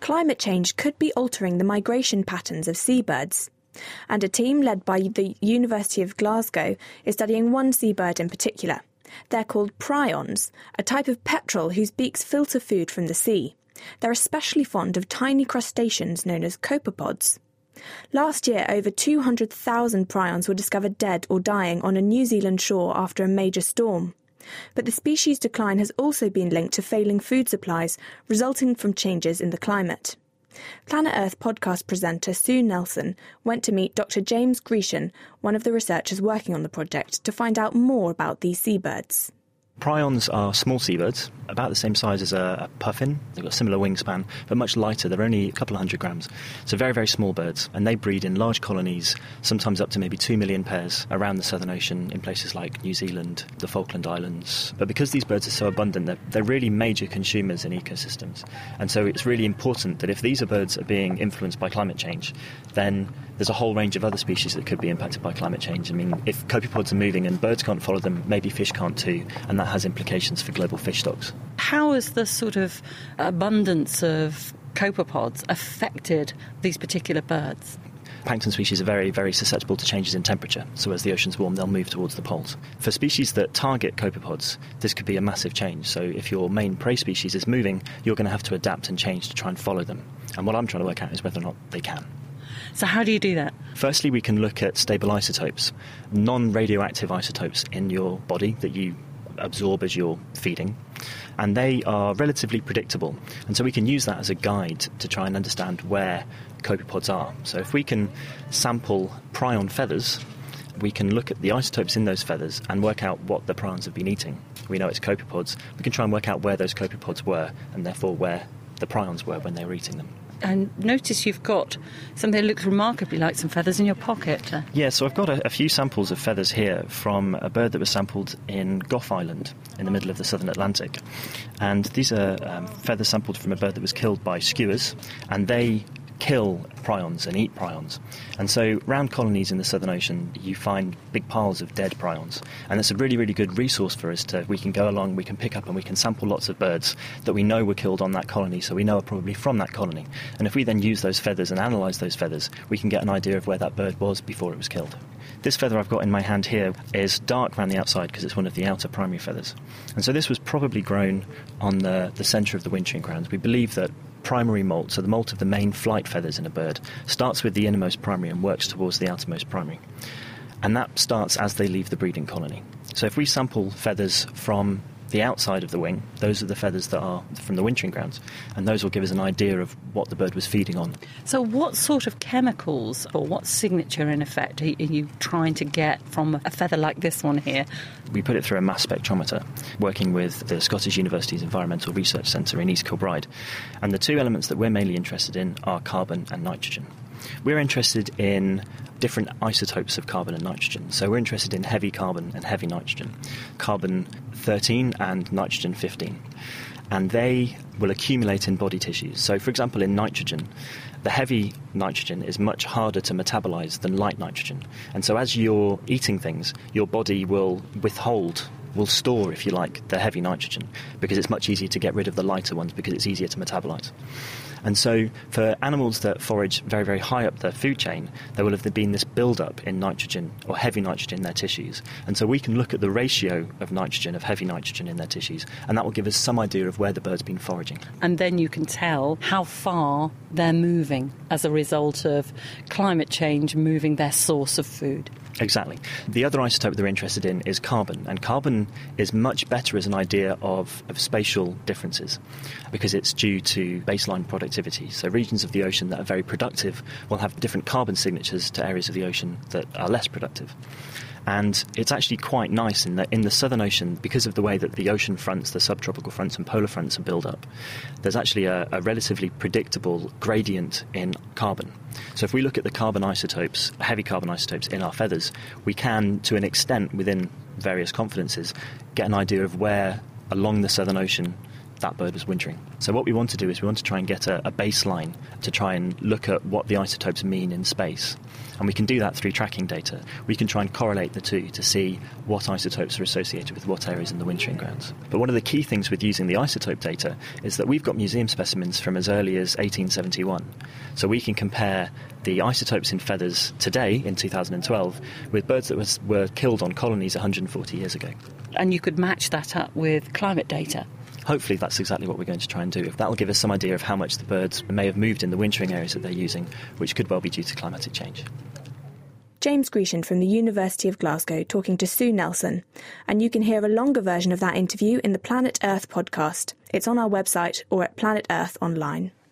Climate change could be altering the migration patterns of seabirds. And a team led by the University of Glasgow is studying one seabird in particular. They're called prions, a type of petrel whose beaks filter food from the sea. They're especially fond of tiny crustaceans known as copepods. Last year, over 200,000 prions were discovered dead or dying on a New Zealand shore after a major storm. But the species decline has also been linked to failing food supplies, resulting from changes in the climate. Planet Earth podcast presenter Sue Nelson went to meet Dr. James Grecian, one of the researchers working on the project, to find out more about these seabirds. Prions are small seabirds, about the same size as a puffin. They've got a similar wingspan, but much lighter. They're only a couple of 100 grams. So very, very small birds. And they breed in large colonies, sometimes up to maybe 2 million pairs around the Southern Ocean in places like New Zealand, the Falkland Islands. But because these birds are so abundant, they're really major consumers in ecosystems. And so it's really important that if these birds are being influenced by climate change, then there's a whole range of other species that could be impacted by climate change. I mean, if copepods are moving and birds can't follow them, maybe fish can't too, and that has implications for global fish stocks. How has the sort of abundance of copepods affected these particular birds? Plankton species are very, very susceptible to changes in temperature, so as the oceans warm, they'll move towards the poles. For species that target copepods, this could be a massive change. So if your main prey species is moving, you're going to have to adapt and change to try and follow them. And what I'm trying to work out is whether or not they can. So how do you do that? Firstly, we can look at stable isotopes, non-radioactive isotopes in your body that you absorb as you're feeding, and they are relatively predictable, and so we can use that as a guide to try and understand where copepods are. So if we can sample prion feathers, we can look at the isotopes in those feathers and work out what the prions have been eating. We know it's copepods. We can try and work out where those copepods were, and therefore where the prions were when they were eating them. And notice you've got something that looks remarkably like some feathers in your pocket. Yeah, so I've got a few samples of feathers here from a bird that was sampled in Gough Island in the middle of the Southern Atlantic. And these are feathers sampled from a bird that was killed by skuas, and they kill prions and eat prions. And so round colonies in the Southern Ocean, you find big piles of dead prions. And it's a really, really good resource for us we can go along, we can pick up and we can sample lots of birds that we know were killed on that colony, so we know are probably from that colony. And if we then use those feathers and analyse those feathers, we can get an idea of where that bird was before it was killed. This feather I've got in my hand here is dark around the outside because it's one of the outer primary feathers. And so this was probably grown on the centre of the wintering grounds. We believe that primary molt, so the molt of the main flight feathers in a bird, starts with the innermost primary and works towards the outermost primary. And that starts as they leave the breeding colony. So if we sample feathers from the outside of the wing, those are the feathers that are from the wintering grounds, and those will give us an idea of what the bird was feeding on. So what sort of chemicals or what signature, in effect, are you trying to get from a feather like this one here? We put it through a mass spectrometer, working with the Scottish University's Environmental Research Centre in East Kilbride. And the two elements that we're mainly interested in are carbon and nitrogen. We're interested in different isotopes of carbon and nitrogen. So we're interested in heavy carbon and heavy nitrogen, carbon-13 and nitrogen-15. And they will accumulate in body tissues. So, for example, in nitrogen, the heavy nitrogen is much harder to metabolize than light nitrogen. And so as you're eating things, your body will store, if you like, the heavy nitrogen, because it's much easier to get rid of the lighter ones because it's easier to metabolize. And so for animals that forage very, very high up the food chain, there will have been this build-up in nitrogen or heavy nitrogen in their tissues. And so we can look at the ratio of nitrogen, of heavy nitrogen in their tissues, and that will give us some idea of where the bird's been foraging. And then you can tell how far they're moving as a result of climate change moving their source of food. Exactly. The other isotope they're interested in is carbon, and carbon is much better as an idea of spatial differences because it's due to baseline productivity. So regions of the ocean that are very productive will have different carbon signatures to areas of the ocean that are less productive. And it's actually quite nice in that in the Southern Ocean, because of the way that the ocean fronts, the subtropical fronts and polar fronts are built up, there's actually a relatively predictable gradient in carbon. So if we look at the carbon isotopes, heavy carbon isotopes in our feathers, we can, to an extent within various confidences, get an idea of where along the Southern Ocean that bird was wintering. So what we want to do is we want to try and get a baseline to try and look at what the isotopes mean in space. And we can do that through tracking data. We can try and correlate the two to see what isotopes are associated with what areas in the wintering grounds. But one of the key things with using the isotope data is that we've got museum specimens from as early as 1871. So we can compare the isotopes in feathers today, in 2012, with birds that were killed on colonies 140 years ago. And you could match that up with climate data. Hopefully that's exactly what we're going to try and do. That will give us some idea of how much the birds may have moved in the wintering areas that they're using, which could well be due to climatic change. James Grecian from the University of Glasgow talking to Sue Nelson. And you can hear a longer version of that interview in the Planet Earth podcast. It's on our website or at Planet Earth online.